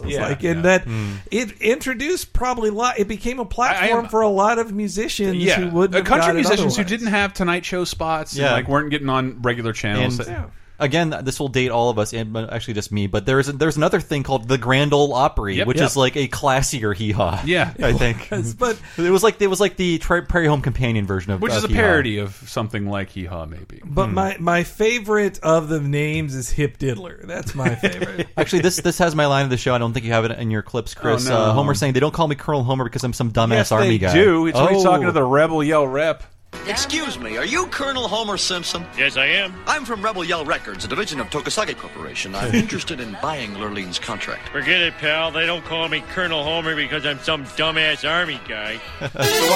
It introduced it became a platform for a lot of musicians who wouldn't have country got it musicians who otherwise. didn't have Tonight Show spots and weren't getting on regular channels. Again, this will date all of us, and actually just me. But there's another thing called the Grand Ole Opry, which is like a classier Hee-Haw. Yeah, I think. But it was like the Prairie Home Companion version of which is a Hee-Haw. parody of something like Hee-Haw, maybe. But my favorite of the names is Hip Diddler. That's my favorite. Actually, this has my line of the show. I don't think you have it in your clips, Chris. Oh, no. Homer saying they don't call me Colonel Homer because I'm some dumbass army guy. Yes, they do. It's when he's talking to the Rebel Yell rep. Excuse me, are you Colonel Homer Simpson? Yes, I am. I'm from Rebel Yell Records, a division of Tokusaki Corporation. I'm interested in buying Lurlene's contract. Forget it, pal. They don't call me Colonel Homer because I'm some dumbass army guy. So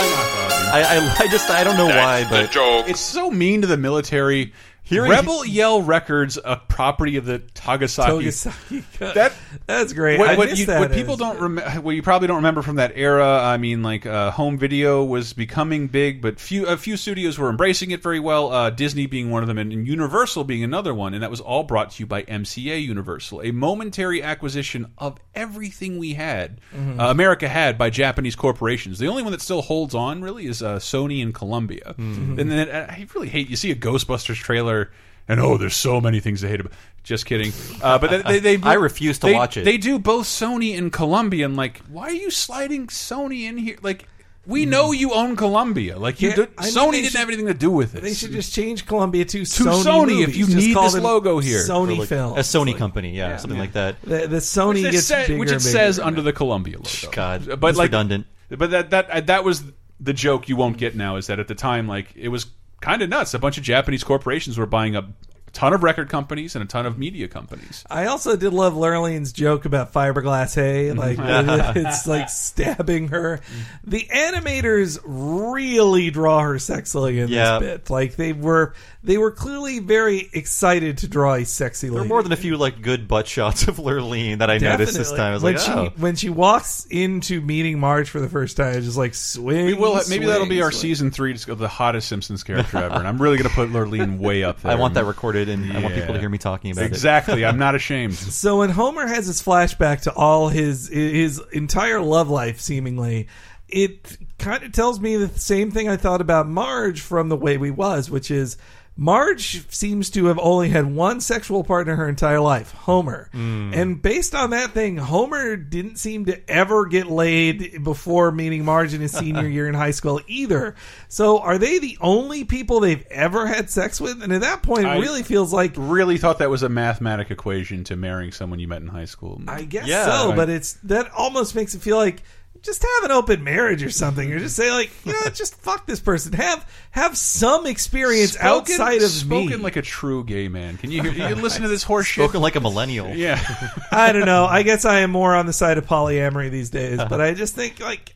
why not, I don't know why, but it's so mean to the military. Rebel Yell Records, a property of the Tokusaki. That's great. What people don't remember, well, you probably don't remember from that era. I mean, like home video was becoming big, but a few studios were embracing it very well. Disney being one of them, and Universal being another one, and that was all brought to you by MCA Universal, a momentary acquisition of everything we had, America had by Japanese corporations. The only one that still holds on really is Sony and Columbia. And then I really hate you see a Ghostbusters trailer. And there's so many things I hate about. Just kidding. But they I refuse to watch it. They do both Sony and Columbia. I'm like, why are you sliding Sony in here? Like, we know you own Columbia. Like, Sony didn't have anything to do with it. They should just change Columbia to Sony movies. if you just need call this them logo here. Sony like Films. a Sony company, something like that. The Sony gets bigger which it and says bigger. under the Columbia logo. God, but it's redundant. But that was the joke you won't get now. Is that at the time, like, it was kind of nuts. A bunch of Japanese corporations were buying up a ton of record companies and a ton of media companies. I also did love Lurlene's joke about fiberglass hay. Like, it's like stabbing her. The animators really draw her sexily in this bit. Like, they were clearly very excited to draw a sexy lady. There are more than a few like good butt shots of Lurleen that I noticed this time. I was when she walks into meeting Marge for the first time, it's just like swing. Maybe that'll be our season 3 of the hottest Simpsons character ever, and I'm really going to put Lurleen way up there. I want that recorded, and I want people to hear me talking about it. Exactly. I'm not ashamed. So when Homer has his flashback to all his entire love life, seemingly, it kind of tells me the same thing I thought about Marge from The Way We Was, which is Marge seems to have only had one sexual partner her entire life, Homer. And based on that thing, Homer didn't seem to ever get laid before meeting Marge in his senior year in high school either. So are they the only people they've ever had sex with? And at that point, it really feels like... really thought that was a mathematic equation to marrying someone you met in high school. I guess so, but that almost makes it feel like just have an open marriage or something, or just say like, just fuck this person. Have some experience outside of me. Spoken like a true gay man. Can you hear? You listen to this horse shit. Spoken like a millennial. Yeah. I don't know. I guess I am more on the side of polyamory these days, but I just think like,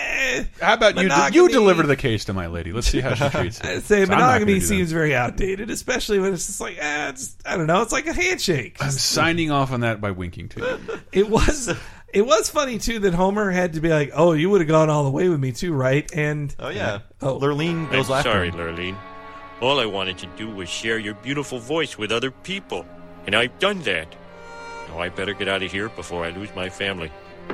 how about you deliver the case to my lady? Let's see how she treats it. I'd say monogamy seems very outdated, especially when it's just like, I don't know. It's like a handshake. I'm signing off on that by winking to you. It was funny, too, that Homer had to be like, oh, you would have gone all the way with me, too, right? And Lurleen goes after sorry, him. Lurleen. All I wanted to do was share your beautiful voice with other people, and I've done that. Now I better get out of here before I lose my family.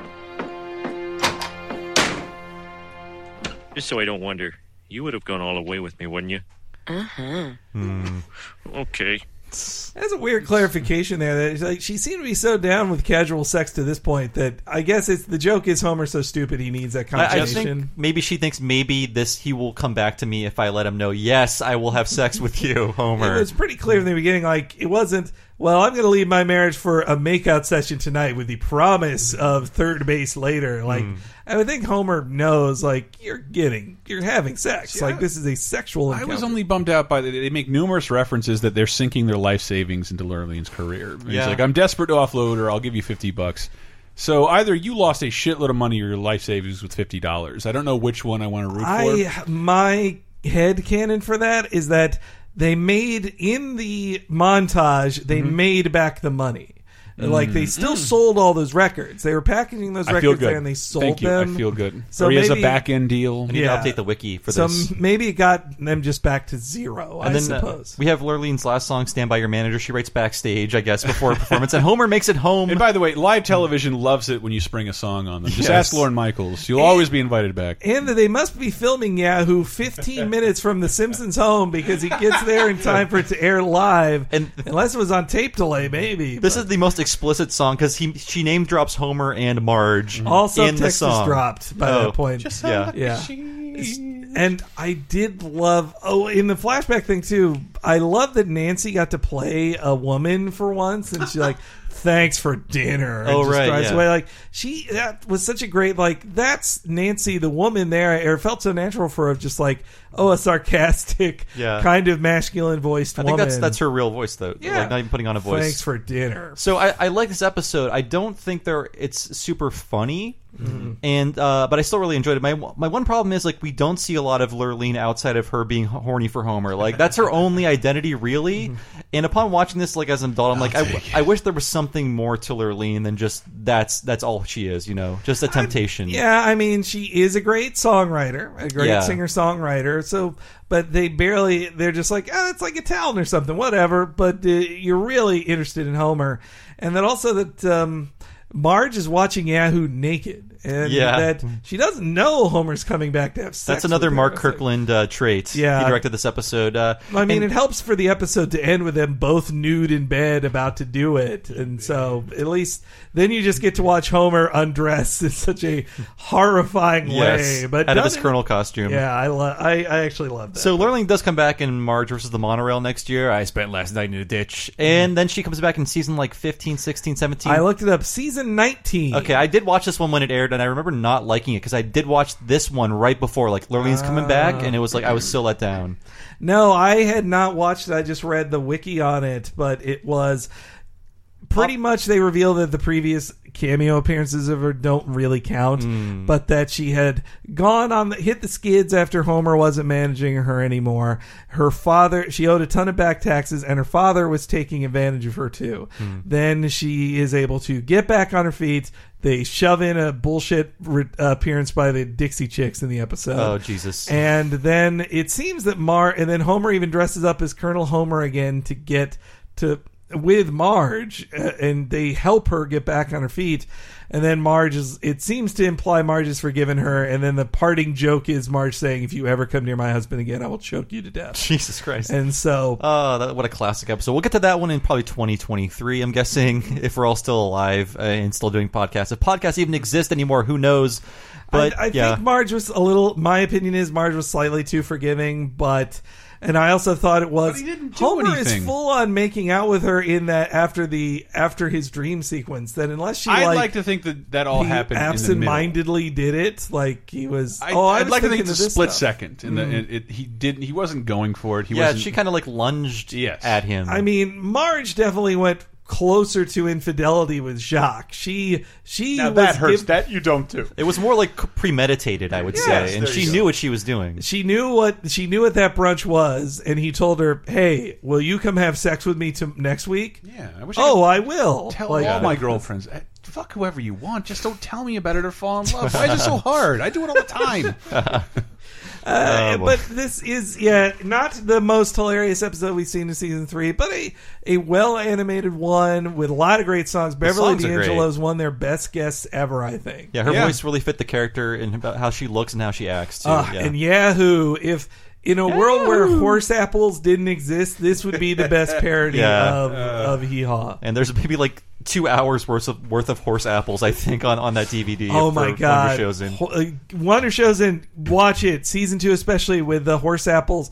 Just so I don't wonder, you would have gone all the way with me, wouldn't you? Uh-huh. Okay. That's a weird clarification there. That she seemed to be so down with casual sex to this point that I guess the joke is Homer's so stupid he needs that combination. I think maybe she thinks he will come back to me if I let him know. Yes, I will have sex with you, Homer. It was pretty clear in the beginning. Like it wasn't. Well, I'm going to leave my marriage for a makeout session tonight with the promise of third base later. Like I think Homer knows. Like you're having sex. Yeah. Like this is a sexual encounter. I was only bummed out by they make numerous references that they're sinking their life savings into Lurleen's career. He's like, I'm desperate to offload her. I'll give you $50. So either you lost a shitload of money or your life savings with $50. I don't know which one I want to root for. My headcanon for that is that they made in the montage. They made back the money. Like they still sold all those records. They were packaging those records there, and they sold them. I feel good. So or he has a back end deal. I need to update the wiki for this. So maybe it got them just back to zero. And then, suppose we have Lurleen's last song, "Stand by Your Manager." She writes backstage, I guess, before a performance, and Homer makes it home. And by the way, live television loves it when you spring a song on them. Just ask Lorne Michaels; you'll always be invited back. And they must be filming Yahoo 15 minutes from the Simpsons home because he gets there in time for it to air live. And unless it was on tape delay, maybe. This is the most explicit song because she name drops Homer and Marge. Also, in the Texas song. dropped by that point. Just yeah. And I did love. Oh, in the flashback thing too. I love that Nancy got to play a woman for once, and she's like, "Thanks for dinner." And Oh, just right, drives yeah. away. Like that was such a great. Like that's Nancy, the woman there. It felt so natural for her, just like a sarcastic, kind of masculine voiced woman. I think that's her real voice though. Yeah. Like not even putting on a voice. Thanks for dinner. So I like this episode. I don't think it's super funny. And but I still really enjoyed it. My one problem is like we don't see a lot of Lurleen outside of her being horny for Homer. Like that's her only identity really. And upon watching this like as an adult, I'm like I wish there was something more to Lurleen than just that's all she is. You know, just a temptation. I mean she is a great songwriter, a great singer songwriter. So, but they're just like it's like a talent or something, whatever. But you're really interested in Homer, and then also that. Marge is watching Yahoo naked, and that she doesn't know Homer's coming back to have sex. That's another with her. Mark Kirkland trait. Yeah. He directed this episode. I mean, it helps for the episode to end with them both nude in bed about to do it, and so at least then you just get to watch Homer undress in such a horrifying way. But out of his Colonel costume. Yeah, I actually love that. So Lurleen does come back in Marge versus the Monorail next year. I spent last night in a ditch, and then she comes back in season like 15, 16, 17. I looked it up. Season 19. Okay, I did watch this one when it aired, and I remember not liking it because I did watch this one right before, like Lurleen's coming back, and it was like I was so let down. No, I had not watched it. I just read the wiki on it, but it was pretty much they revealed that the previous cameo appearances of her don't really count, but that she had hit the skids after Homer wasn't managing her anymore. Her father, she owed a ton of back taxes, and her father was taking advantage of her too. Then she is able to get back on her feet. They shove in a bullshit appearance by the Dixie Chicks in the episode. Oh, Jesus. And then it seems that and then Homer even dresses up as Colonel Homer again to get with Marge, and they help her get back on her feet. And then it seems to imply Marge has forgiven her, and then the parting joke is Marge saying, "If you ever come near my husband again, I will choke you to death." Jesus Christ. And so... what a classic episode. We'll get to that one in probably 2023, I'm guessing, if we're all still alive and still doing podcasts. If podcasts even exist anymore, who knows? But I think Marge was my opinion is Marge was slightly too forgiving, but... And I also thought it was Homer is full on making out with her in that after his dream sequence. That unless she, I'd like to think that all happened absent-mindedly did it, like he was. I'd like to think it's a split second. He wasn't going for it. She kind of like lunged at him. I mean, Marge definitely went closer to infidelity with Jacques. She now that hurts. That you don't do. It was more like premeditated, I would say, and she knew what she was doing. She knew what that brunch was, and he told her, "Hey, will you come have sex with me next week?" Yeah, I will. Tell all my girlfriends. Fuck whoever you want. Just don't tell me about it or fall in love. Why is it so hard? I do it all the time. But this is not the most hilarious episode we've seen in season 3, but a well animated one with a lot of great songs. Beverly D'Angelo is one of their best guests ever, I think. Yeah, her voice really fit the character and about how she looks and how she acts too. And Yahoo! in a world where horse apples didn't exist, this would be the best parody of Hee Haw. And there's maybe like 2 hours worth of horse apples, I think, on that DVD. Oh my God. Wonder Showzen. Wonder Showzen, watch it. Season 2 especially with the horse apples.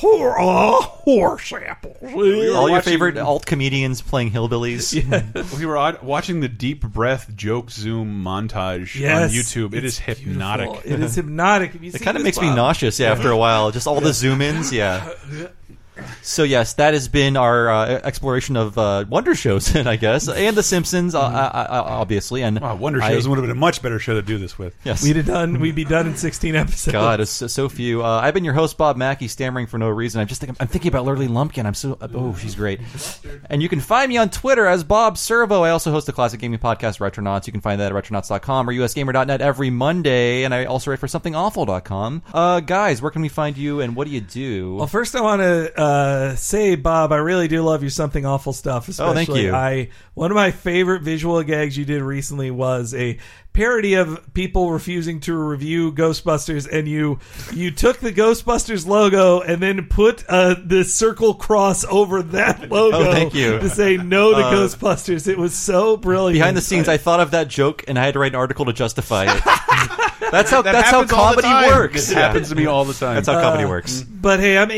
Horse apples. All your favorite alt comedians playing hillbillies. Yeah. We were watching the Deep Breath Joke Zoom montage on YouTube. It is hypnotic. Beautiful. It is hypnotic. It kind of makes me nauseous after a while. Just all the zoom ins. Yeah. So yes, that has been our exploration of Wonder Showzen, I guess, and The Simpsons, obviously. And Wonder Showzen would have been a much better show to do this with. Yes, we'd be done in 16 episodes. God, it's so few. I've been your host, Bob Mackey, stammering for no reason. I'm thinking about Lurley Lumpkin. She's great. And you can find me on Twitter as Bob Servo. I also host the classic gaming podcast Retronauts. You can find that at retronauts.com or usgamer.net every Monday. And I also write for somethingawful.com. Guys, where can we find you and what do you do? Well, first I want to say, Bob, I really do love your Something Awful stuff. Especially. Oh, thank you. One of my favorite visual gags you did recently was a parody of people refusing to review Ghostbusters, and you took the Ghostbusters logo and then put the circle cross over that logo. Oh, thank you. To say no to Ghostbusters. It was so brilliant. Behind the scenes, I thought of that joke and I had to write an article to justify it. That's how comedy works. It happens to me all the time. That's how comedy works. But hey, I'm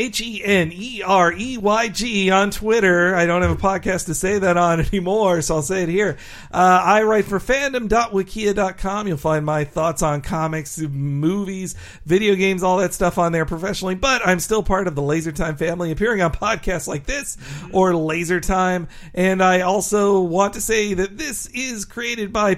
HENEREYG on Twitter. I don't have a podcast to say that on anymore, so I'll say it here. I write for fandom.wikia.com. You'll find my thoughts on comics, movies, video games, all that stuff on there professionally. But I'm still part of the Laser Time family, appearing on podcasts like this or Laser Time. And I also want to say that this is created by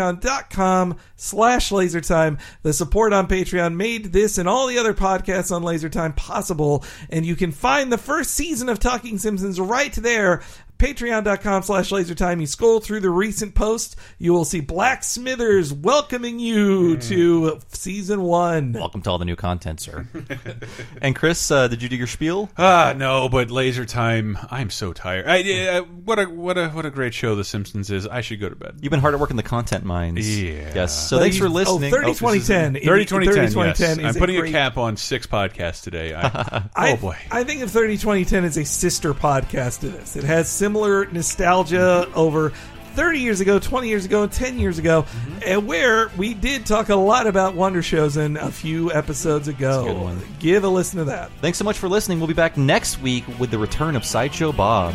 patreon.com/LaserTime. The support on Patreon made this and all the other podcasts on Laser Time possible, and you can find the first season of Talking Simpsons right there. Patreon.com/LaserTime. You scroll through the recent posts, you will see Black Smithers welcoming you to season 1. Welcome to all the new content, sir. And Chris, did you do your spiel? No, but Laser Time. I'm so tired. What a great show The Simpsons is. I should go to bed. You've been hard at work in the content mines. Yeah. Yes. So thanks for listening. 30-20-10. 30-20-10. Yes. I'm putting a cap on 6 podcasts today. Oh boy. I think of 30-20-10 as a sister podcast to this. It has similar nostalgia over 30 years ago, 20 years ago, 10 years ago, and where we did talk a lot about Wonder Showzen a few episodes ago. That's a good one. Give a listen to that. Thanks so much for listening. We'll be back next week with the return of Sideshow Bob.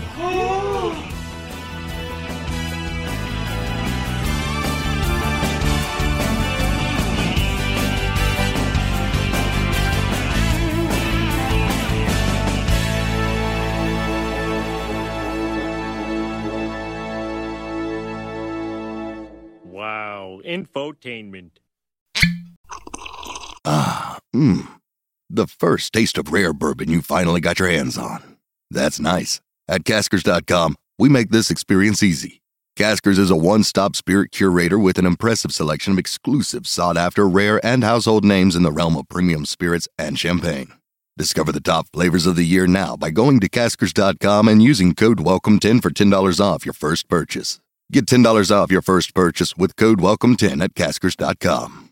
Infotainment. The first taste of rare bourbon you finally got your hands on. That's nice. At Caskers.com, we make this experience easy. Caskers is a one-stop spirit curator with an impressive selection of exclusive, sought-after, rare, and household names in the realm of premium spirits and champagne. Discover the top flavors of the year now by going to Caskers.com and using code WELCOME10 for $10 off your first purchase. Get $10 off your first purchase with code WELCOME10 at Caskers.com.